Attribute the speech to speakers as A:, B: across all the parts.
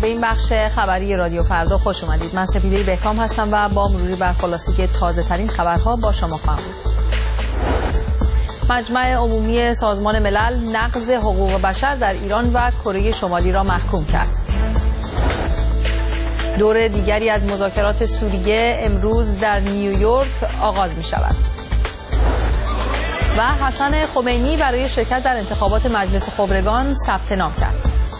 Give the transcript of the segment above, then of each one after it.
A: به این بخش خبری رادیو فردا خوش اومدید. من سپیده بهرام هستم و با مروری بر خلاصه تازه ترین خبرها با شما خواهم بود. مجمع عمومی سازمان ملل نقض حقوق بشر در ایران و کره شمالی را محکوم کرد. دور دیگری از مذاکرات سوریه امروز در نیویورک آغاز می شود. و حسن خمینی برای شرکت در انتخابات مجلس خبرگان ثبت نام کرد.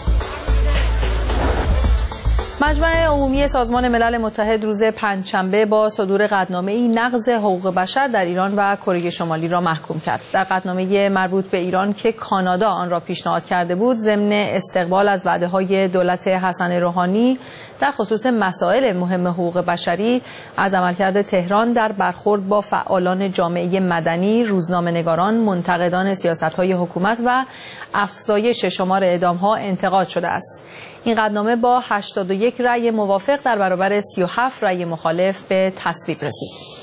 A: مجمع عمومی سازمان ملل متحد روز پنجشنبه با صدور قطعنامه‌ای نقض حقوق بشر در ایران و کره شمالی را محکوم کرد. در قطعنامه مربوط به ایران که کانادا آن را پیشنهاد کرده بود، ضمن استقبال از وعده‌های دولت حسن روحانی در خصوص مسائل مهم حقوق بشری، از عملکرد تهران در برخورد با فعالان جامعه مدنی، روزنامه‌نگاران، منتقدان سیاست‌های حکومت و افزایش شمار اعدام‌ها انتقاد شده است. این قطعنامه با 81 رأی موافق در برابر 37 رأی مخالف به تصویب رسید.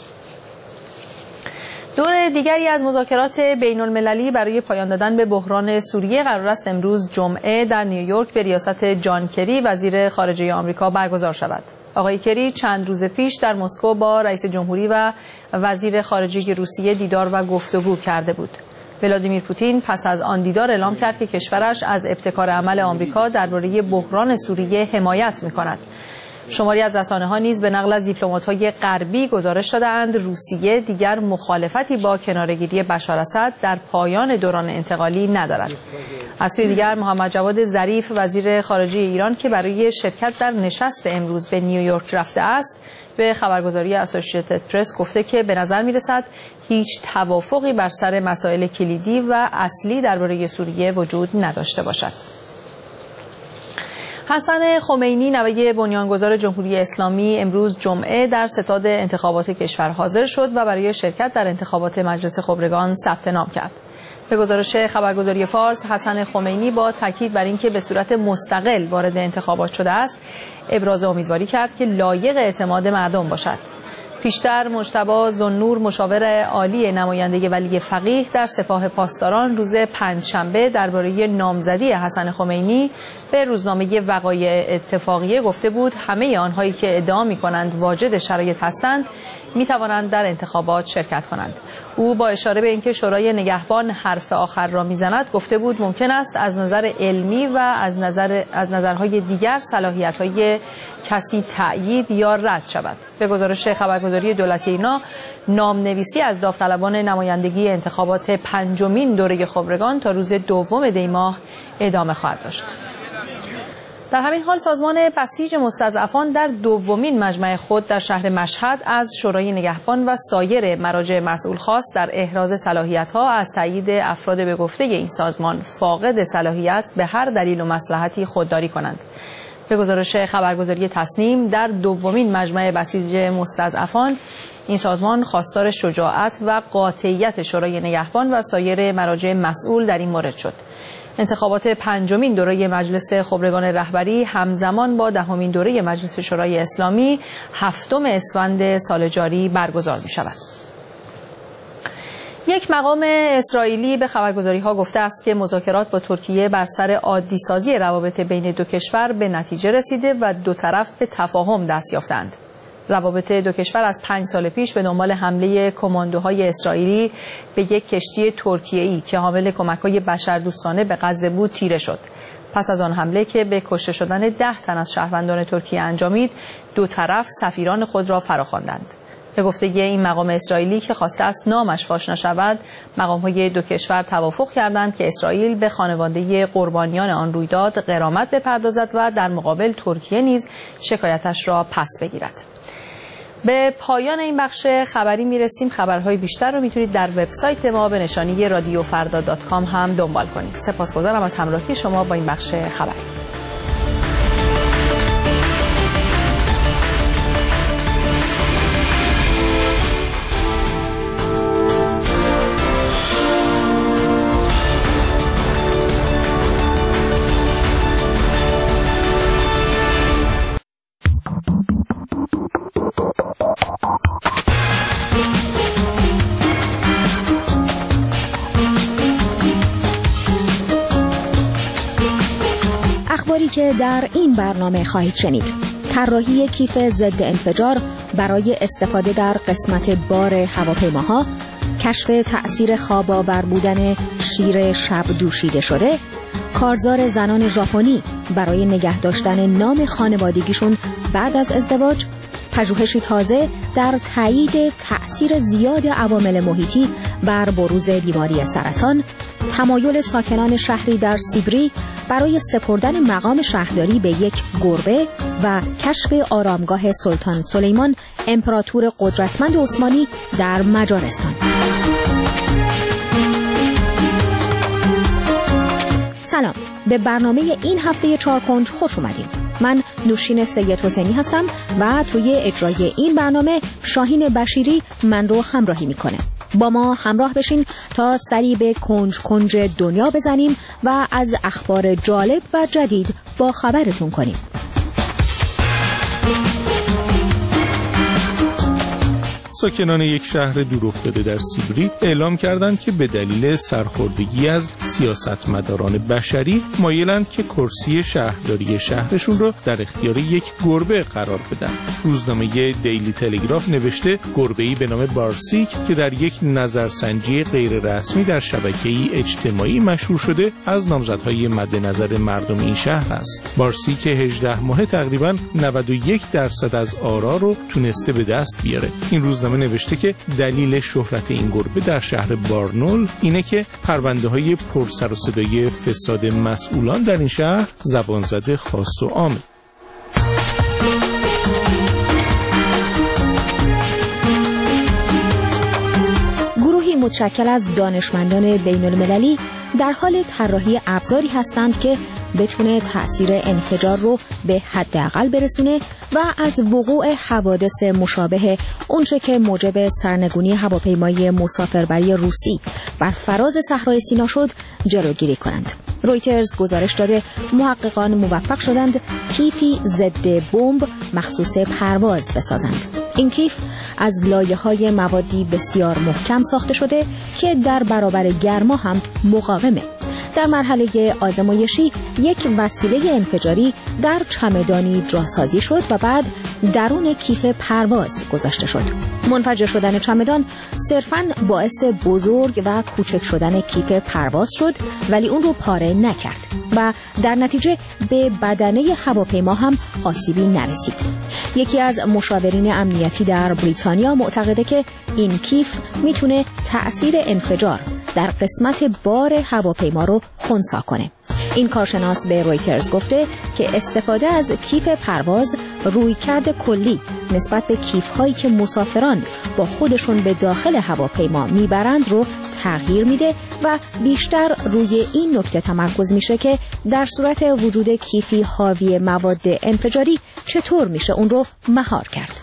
A: دور دیگری از مذاکرات بین المللی برای پایان دادن به بحران سوریه قرار است امروز جمعه در نیویورک به ریاست جان کری وزیر خارجه آمریکا برگزار شود. آقای کری چند روز پیش در مسکو با رئیس جمهوری و وزیر خارجه روسیه دیدار و گفتگو کرده بود. ولادیمیر پوتین پس از آن دیدار اعلام کرد که کشورش از ابتکار عمل آمریکا درباره بحران سوریه حمایت می‌کند. شماری از رسانه‌ها نیز به نقل از دیپلمات‌های غربی گزارش داده‌اند روسیه دیگر مخالفتی با کناره‌گیری بشار اسد در پایان دوران انتقالی ندارد. از سوی دیگر محمد جواد ظریف وزیر خارجه ایران که برای شرکت در نشست امروز به نیویورک رفته است، به خبرگزاری اسوسییتد پرس گفته که به نظر می‌رسد هیچ توافقی بر سر مسائل کلیدی و اصلی درباره سوریه وجود نداشته باشد. حسن خمینی نوه بنیانگذار جمهوری اسلامی امروز جمعه در ستاد انتخابات کشور حاضر شد و برای شرکت در انتخابات مجلس خبرگان ثبت نام کرد. به گزارش خبرگزاری فارس، حسن خمینی با تاکید بر اینکه به صورت مستقل وارد انتخابات شده است، ابراز امیدواری کرد که لایق اعتماد مردم باشد. پیشتر مجتبی ذوالنور مشاور عالی نماینده ولی فقیه در سپاه پاسداران روز پنجشنبه درباره نامزدی حسن خمینی به روزنامه وقایع اتفاقیه گفته بود همه آنهایی که ادعا می‌کنند واجد شرایط هستند می‌توانند در انتخابات شرکت کنند. او با اشاره به اینکه شورای نگهبان حرف آخر را می‌زند گفته بود ممکن است از نظر علمی و از نظرهای دیگر صلاحیت‌های کسی تأیید یا رد شود. به گزارش خبرگزاری دولتی اینا، نامنویسی از داوطلبان نمایندگی انتخابات پنجمین دوره خبرگان تا روز 2 دی ماه ادامه خواهد داشت. در همین حال سازمان بسیج مستضعفان در دومین مجمع خود در شهر مشهد از شورای نگهبان و سایر مراجع مسئول خواست در احراز صلاحیت‌ها از تایید افراد به گفته این سازمان فاقد صلاحیت به هر دلیل و مصلحتی خودداری کنند. به گزارش خبرگزاری تصنیم، در دومین مجمع بسیج مستضعفان این سازمان خواستار شجاعت و قاطعیت شورای نگهبان و سایر مراجع مسئول در این مورد شد. انتخابات پنجمین دوره مجلس خبرگان رهبری همزمان با 10مین دوره مجلس شورای اسلامی 7 اسفند سال جاری برگزار می شود. یک مقام اسرائیلی به خبرگزاری‌ها گفته است که مذاکرات با ترکیه بر سر عادی‌سازی روابط بین دو کشور به نتیجه رسیده و دو طرف به تفاهم دست یافتند. روابط دو کشور از 5 سال پیش به دنبال حمله کماندوهای اسرائیلی به یک کشتی ترکیه‌ای که حامل کمک‌های بشردوستانه به غزه بود تیره شد. پس از آن حمله که به کشته شدن 10 تن از شهروندان ترکیه انجامید، دو طرف سفیران خود را فراخواندند. به گفته این مقام اسرائیلی که خواسته است نامش فاش نشود، مقام‌های دو کشور توافق کردند که اسرائیل به خانواده قربانیان آن رویداد غرامت بپردازد و در مقابل ترکیه نیز شکایتش را پس بگیرد. به پایان این بخش خبری میرسیم. خبرهای بیشتر رو میتونید در وبسایت ما به نشانی radiofarda.com هم دنبال کنید. سپاسگزارم از همراهی شما با این بخش خبری.
B: که در این برنامه خواهید شنید: طراحی کیف ضد انفجار برای استفاده در قسمت بار هواپیماها، کشف تأثیر خواب‌آور بودن شیر شب دوشیده شده، کارزار زنان ژاپنی برای نگه داشتن نام خانوادگیشون بعد از ازدواج، پژوهشی تازه در تایید تأثیر زیاد عوامل محیطی بر بروز بیماری سرطان، تمایل ساکنان شهری در سیبری برای سپردن مقام شهرداری به یک گربه و کشف آرامگاه سلطان سلیمان امپراتور قدرتمند عثمانی در مجارستان. سلام، به برنامه این هفته چارکنج خوش اومدین. من نوشین سید حسینی هستم و توی اجرای این برنامه شاهین بشیری من رو همراهی میکنه. با ما همراه بشین تا سری به کنج کنج دنیا بزنیم و از اخبار جالب و جدید با خبرتون کنیم.
C: ساکنان یک شهر دورافتاده در سیبری اعلام کردند که به دلیل سرخوردگی از سیاستمداران بشری مایلند که کرسی شهرداری شهرشون رو در اختیار یک گربه قرار بدن. روزنامه دیلی تلگراف نوشته گربه‌ای به نام بارسیک که در یک نظرسنجی غیر رسمی در شبکه‌ای اجتماعی مشهور شده از نامزدهای مد نظر مردم این شهر است. بارسیک 18 ماهه تقریباً 91% از آرا رو تونسته به دست بیاره. این روزنامه نوشته که دلیل شهرت این گربه در شهر بارنول اینه که پرونده‌های پرسر و صدای فساد مسئولان در این شهر زبان زده خاص و عامه.
B: گروهی متشکل از دانشمندان بین‌المللی در حال طراحی ابزاری هستند که بتونه تأثیر انفجار رو به حداقل برسونه و از وقوع حوادث مشابه اونچه که موجب سرنگونی هواپیمای مسافربری روسی بر فراز صحرای سینا شد جلوگیری کنند. رویترز گزارش داده محققان موفق شدند کیفی ضد بمب مخصوص پرواز بسازند. این کیف از لایه‌های موادی بسیار محکم ساخته شده که در برابر گرما هم مقاومه. در مرحله آزمایشی یک وسیله انفجاری در چمدانی جاسازی شد و بعد درون کیف پرواز گذاشته شد. منفجر شدن چمدان صرفاً باعث بزرگ و کوچک شدن کیف پرواز شد ولی اون رو پاره نکرد و در نتیجه به بدنه هواپیما هم آسیبی نرسید. یکی از مشاورین امنیتی در بریتانیا معتقده که این کیف میتونه تأثیر انفجار در قسمت بار هواپیما رو خنثی کنه. این کارشناس به رویترز گفته که استفاده از کیف پرواز رویکرد کلی نسبت به کیف‌هایی که مسافران با خودشون به داخل هواپیما میبرند رو تغییر میده و بیشتر روی این نکته تمرکز میشه که در صورت وجود کیفی حاوی مواد انفجاری چطور میشه اون رو مهار کرد.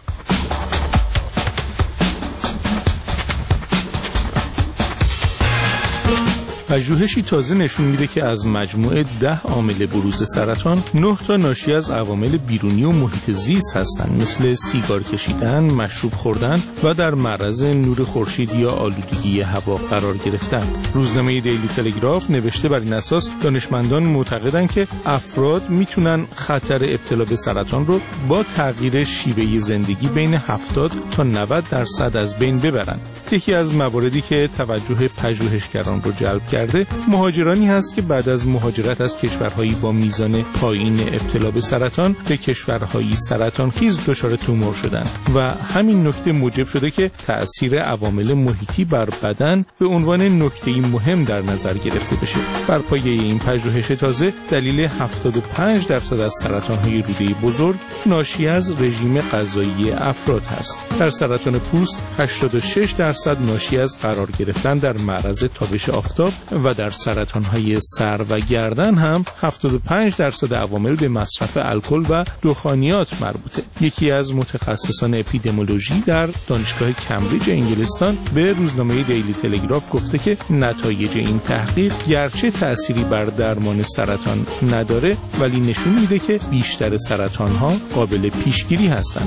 C: پژوهشی تازه نشون میده که از مجموعه 10 عامل بروز سرطان 9 تا ناشی از عوامل بیرونی و محیط زیست هستند، مثل سیگار کشیدن، مشروب خوردن و در معرض نور خورشید یا آلودگی هوا قرار گرفتن. روزنامه دیلی تلگراف نوشته بر این اساس دانشمندان معتقدند که افراد میتونن خطر ابتلا به سرطان رو با تغییر شیوه زندگی بین 70 تا 90% از بین ببرن. یکی از مواردی که توجه پژوهشگران رو جلب کرده مهاجرانی هست که بعد از مهاجرت از کشورهایی با میزان پایین ابتلا به سرطان به کشورهایی سرطانخیز دچار تومور شدند و همین نکته موجب شده که تأثیر عوامل محیطی بر بدن به عنوان نکته‌ای مهم در نظر گرفته بشه. بر پایه این پژوهش تازه دلیل 75% از سرطان‌های روده بزرگ ناشی از رژیم غذایی افراد هست. در سرطان پوست 86% ناشی از قرار گرفتن در معرض تابش آفتاب و در سرطان‌های سر و گردن هم 75% عوامل به مصرف الکل و دخانیات مربوطه. یکی از متخصصان اپیدمیولوژی در دانشگاه کمبریج انگلستان به روزنامه دیلی تلگراف گفته که نتایج این تحقیق گرچه تأثیری بر درمان سرطان نداره ولی نشون میده که بیشتر سرطان‌ها قابل پیشگیری هستند.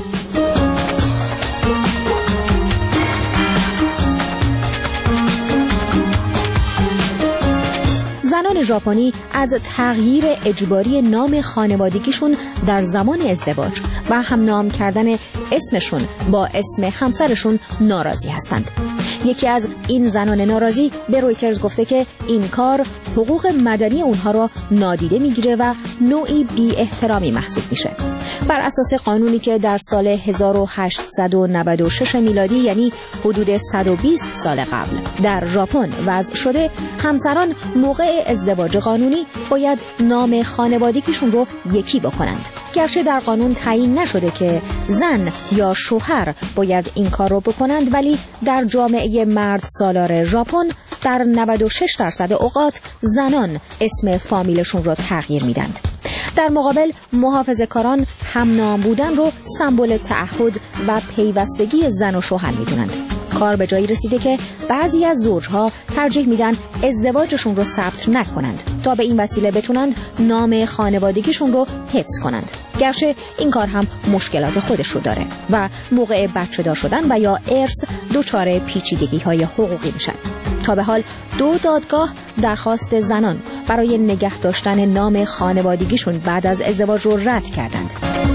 B: زنان ژاپنی از تغییر اجباری نام خانوادگیشون در زمان ازدواج و همنام کردن اسمشون با اسم همسرشون ناراضی هستند. یکی از این زنان ناراضی به رویترز گفته که این کار حقوق مدنی اونها را نادیده میگیره و نوعی بی احترامی محسوب میشه. بر اساس قانونی که در سال 1896 میلادی، یعنی حدود 120 سال قبل، در ژاپن وضع شده، همسران موقع ازدواج قانونی باید نام خانوادگیشون رو یکی بکنند. گرچه در قانون تعیین نشده که زن یا شوهر باید این کار رو بکنند، ولی در جامعه مرد سالار ژاپن در 96% اوقات زنان اسم فامیلشون رو تغییر میدند. در مقابل محافظه‌کاران همنام بودن رو سمبل تعهد و پیوستگی زن و شوهر میدونند. کار به جایی رسیده که بعضی از زوجها ترجیح میدن ازدواجشون رو ثبت نکنند تا به این وسیله بتونند نام خانوادگیشون رو حفظ کنند. گرچه این کار هم مشکلات خودش رو داره و موقع بچه دار شدن و یا ارث دچار پیچیدگی‌های حقوقی میشن. تا به حال 2 دادگاه درخواست زنان برای نگه داشتن نام خانوادگیشون بعد از ازدواج رو رد کردند.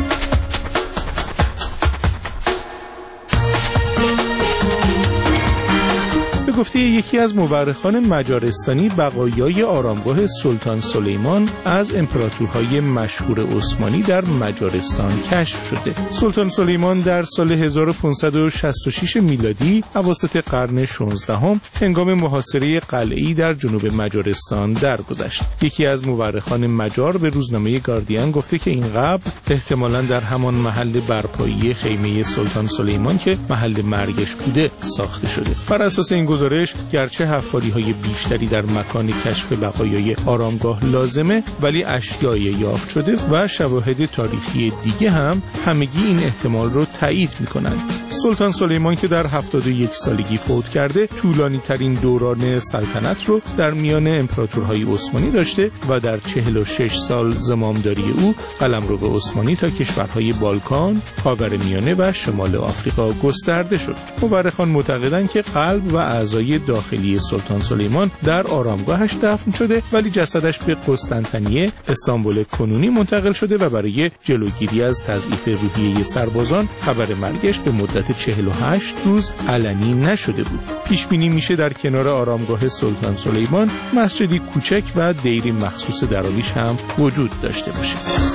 C: به گفته یکی از مورخان مجارستانی، بقایای آرامگاه سلطان سلیمان از امپراتورهای مشهور عثمانی در مجارستان کشف شده. سلطان سلیمان در سال 1566 میلادی اواسط قرن 16 هنگام محاصره قلعه‌ای در جنوب مجارستان درگذشت. یکی از مورخان مجار به روزنامه گاردین گفته که این قبر احتمالاً در همان محل برپایی خیمه سلطان سلیمان که محل مرگش بوده ساخته شده. بر اساس این گزارش، گرچه حفاری‌های بیشتری در مکان کشف بقایای آرامگاه لازمه، ولی اشیای یافت شده و شواهد تاریخی دیگه هم همگی این احتمال رو تایید می‌کنند. سلطان سلیمان که در 71 سالگی فوت کرده، طولانی ترین دوران سلطنت رو در میان امپراتورهای عثمانی داشته و در 46 سال زمامداری او قلمرو عثمانی تا کشورهای بالکان، خاورمیانه و شمال آفریقا گسترده شد. مورخان معتقدند که قلب و اعضای داخلی سلطان سلیمان در آرامگاهش دفن شده، ولی جسدش به قسطنطنیه، استانبول کنونی منتقل شده و برای جلوگیری از تضعیف روحیه سربازان خبر مرگش به مدت 48 روز علنی نشده بود. پیش بینی میشه در کنار آرامگاه سلطان سلیمان مسجدی کوچک و دیری مخصوص دراویش هم وجود داشته باشه.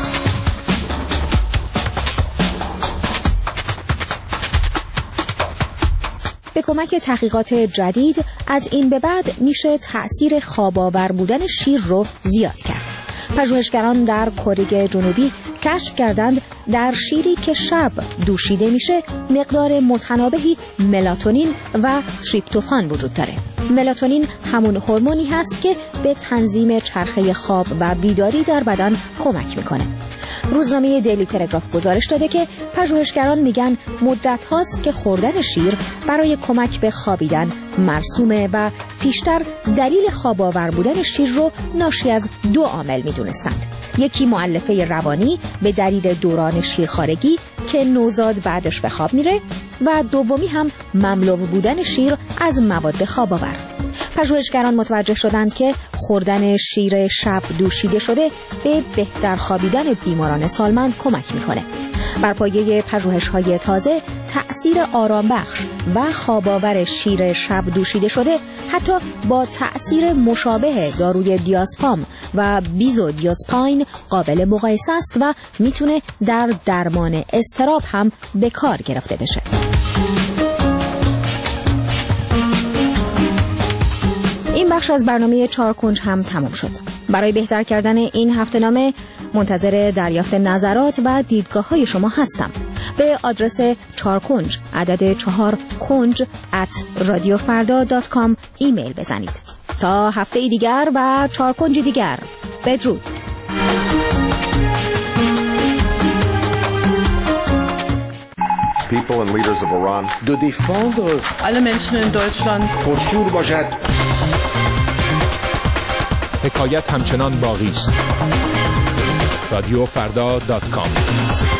B: به کمک تحقیقات جدید از این به بعد میشه تأثیر خواب‌آور بودن شیر رو زیاد کرد. پژوهشگران در کره جنوبی کشف کردند در شیری که شب دوشیده میشه مقدار متنابهی ملاتونین و تریپتوفان وجود داره. ملاتونین همون هورمونی هست که به تنظیم چرخه خواب و بیداری در بدن کمک میکنه. روزنامه دیلی تلگراف گزارش داده که پژوهشگران میگن مدت هاست که خوردن شیر برای کمک به خوابیدن مرسومه و پیشتر دلیل خواب‌آور بودن شیر رو ناشی از 2 عامل میدونستند. یکی مؤلفه روانی به دلیل دوران شیرخوارگی که نوزاد بعدش به خواب میره و دومی هم مملو بودن شیر از مواد خواب‌آور. پژوهشگران متوجه شدند که خوردن شیر شب دوشیده شده به بهتر خوابیدن بیماران سالمند کمک میکنه. بر پایه پژوهش‌های تازه، تأثیر آرامبخش و خواب‌آور شیر شب دوشیده شده حتی با تأثیر مشابه داروی دیازپام و بیزودیازپاین قابل مقایسه است و میتونه در درمان اضطراب هم به کار گرفته بشه. این بخش از برنامه 4 کنج هم تمام شد. برای بهتر کردن این هفته‌نامه منتظر دریافت نظرات و دیدگاه‌های شما هستم. به آدرس 4 کنج عدد 4 کنج @radiofarda.com ایمیل بزنید. تا هفته دیگر و 4 کنج دیگر. بدرود.
D: People and leaders of Iran
E: de défendre
F: alle Menschen in Deutschland
E: پرشور باشد.
G: حکایت همچنان باقی است. radiofrda.com